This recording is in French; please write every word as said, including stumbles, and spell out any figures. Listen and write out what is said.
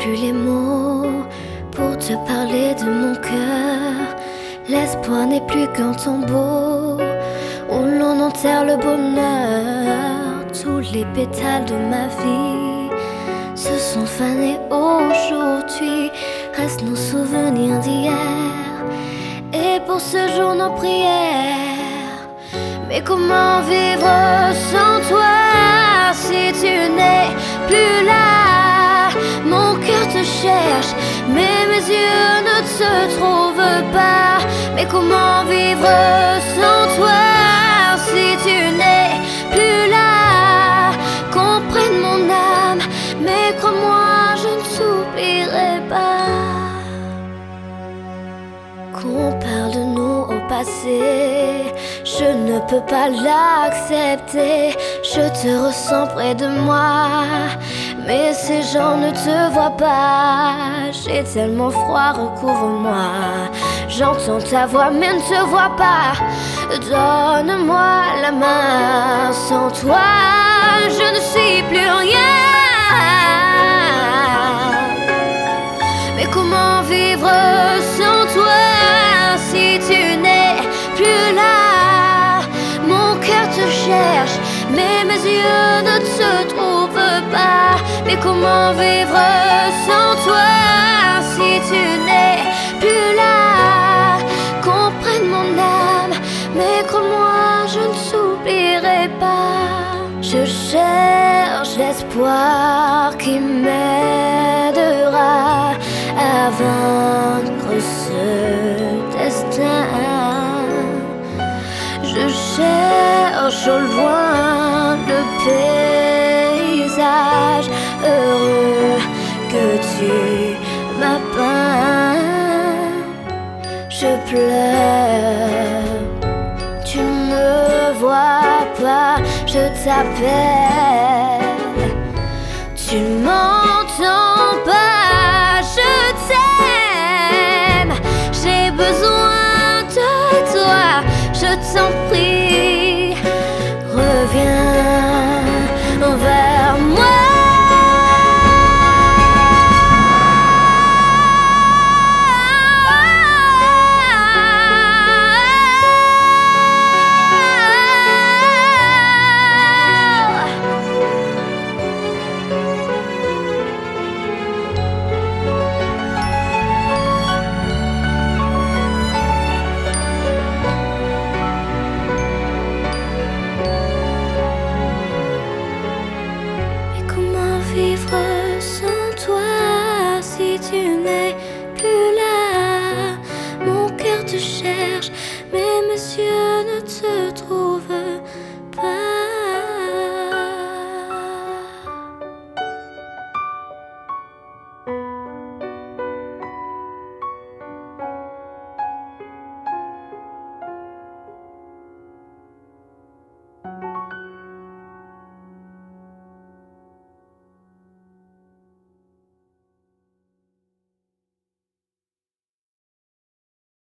plus les mots pour te parler de mon cœur. L'espoir n'est plus qu'un tombeau où l'on enterre le bonheur. Tous les pétales de ma vie se sont fanés aujourd'hui. Restent nos souvenirs d'hier et pour ce jour nos prières. Mais comment vivre sans toi si tu n'es plus là? Mon cœur te cherche, mais mes yeux ne te trouvent pas. Mais comment vivre sans toi si tu n'es plus là? Comprenne mon âme, mais crois-moi, je ne t'oublierai pas. Qu'on parle de nous au passé, je ne peux pas l'accepter. Je te ressens près de moi, mais ces gens ne te voient pas. J'ai tellement froid, recouvre-moi. J'entends ta voix, mais ne te vois pas. Donne-moi la main, sans toi, je ne suis plus rien. Mais comment vivre sans toi si tu n'es plus là? Mon cœur te cherche, mais mes yeux ne te trouvent pas. Mais comment vivre sans toi si tu n'es plus là? Comprenne mon âme, mais crois-moi, je ne t'oublierai pas. Je cherche l'espoir qui m'aidera à vaincre ce destin. Je cherche au loin le paysage heureux que tu m'as peint. Je pleure, tu ne me vois pas, je t'appelle, tu ne m'entends pas. Je t'aime, j'ai besoin de toi, je t'en prie, reviens vers moi. Vivre